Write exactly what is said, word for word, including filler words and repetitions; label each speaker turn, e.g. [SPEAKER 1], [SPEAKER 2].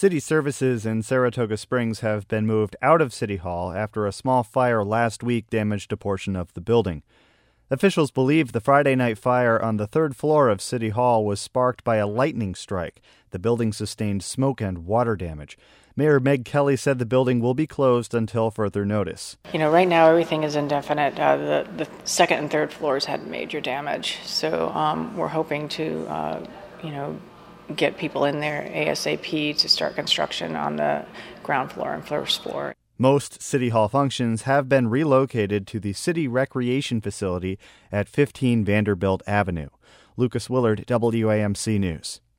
[SPEAKER 1] City services in Saratoga Springs have been moved out of City Hall after a small fire last week damaged a portion of the building. Officials believe the Friday night fire on the third floor of City Hall was sparked by a lightning strike. The building sustained smoke and water damage. Mayor Meg Kelly said the building will be closed until further notice.
[SPEAKER 2] You know, right now everything is indefinite. Uh, the, the second and third floors had major damage, so um, we're hoping to, uh, you know, get people in there ASAP to start construction on the ground floor and first floor.
[SPEAKER 1] Most City Hall functions have been relocated to the City Recreation Facility at fifteen Vanderbilt Avenue. Lucas Willard, W A M C News.